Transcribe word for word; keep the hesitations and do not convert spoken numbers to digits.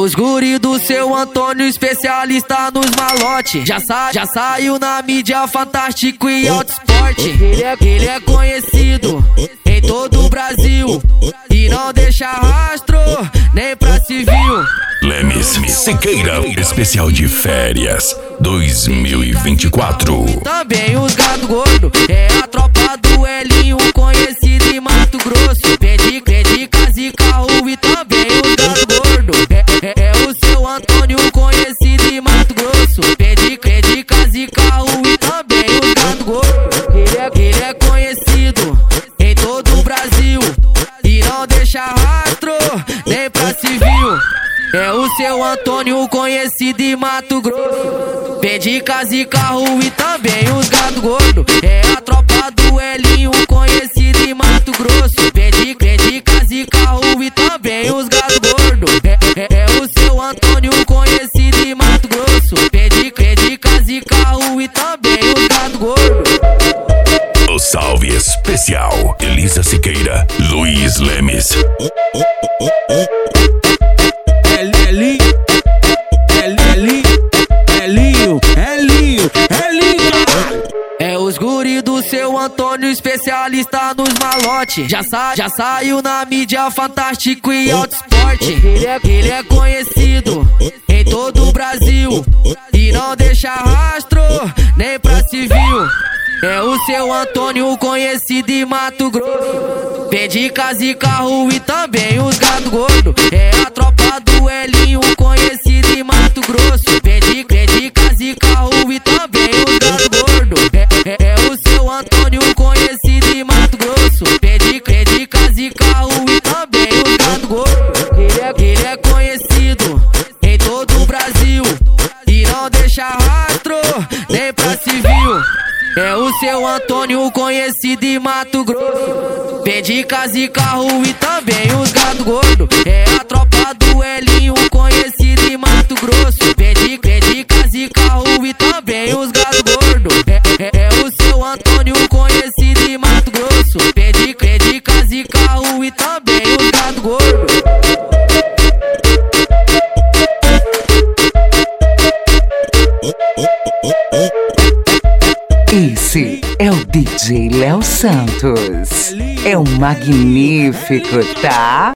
os guri do seu Antônio, especialista nos malote. Já, sa já saiu na mídia Fantástico e Auto Esporte. Ele é, ele é conhecido em todo o Brasil e não deixa rastro nem pra civil. Lemes Siqueira, especial de férias dois mil e vinte e quatro. Também os gato gordo, é a tropa do Elinho, conhecido em Mato Grosso. Pede, pede casa e carro e também os gato gordo. É, é, é o seu Antônio, conhecido em Mato Grosso. Pede, pede casa e carro e também os gato gordo. Ele é, ele é conhecido em todo o Brasil e não deixa rastro nem pra civil. É o seu Antônio, conhecido em Mato Grosso. Pede casa e carro e também os gato gordo. É a tropa do Elinho, conhecido em Mato Grosso. Pede, pede casa e carro e também os gato gordo. É, é, é o seu Antônio, conhecido em Mato Grosso. Pede, pede casa e carro e também os gato gordo. O salve especial, Elisa Siqueira, Luiz Lemes. Elinho, Elinho, Elinho, Elinho. É os guri do seu Antônio, especialista nos malote. Já, sa já saiu na mídia Fantástico e Auto Esporte. Ele é, ele é conhecido em todo o Brasil e não deixa rastro nem pra civil. É o seu Antônio, conhecido em Mato Grosso. Pede casa e carro e também os gato gordo. É a tropa do Elinho, conhecido em Mato Grosso. Pede, pede casa e carro e também os gato gordo. É, é, é o seu Antônio, conhecido em Mato Grosso. Pede, pede casa e carro e também os gato gordo. Ele é, ele é conhecido em todo o Brasil e não deixa rastro nem pra civil. É o seu Antônio, conhecido em Mato Grosso. Pede casa e carro e também os gato gordo. É a tropa do Elinho, conhecido em Mato Grosso. Pede, pede casa e carro e também os gato gordo. É, é, é o seu Antônio, conhecido em Mato Grosso. Pede, pede casa e carro e também os gato gordo. Esse é o D J Léo Santos. É um magnífico, tá?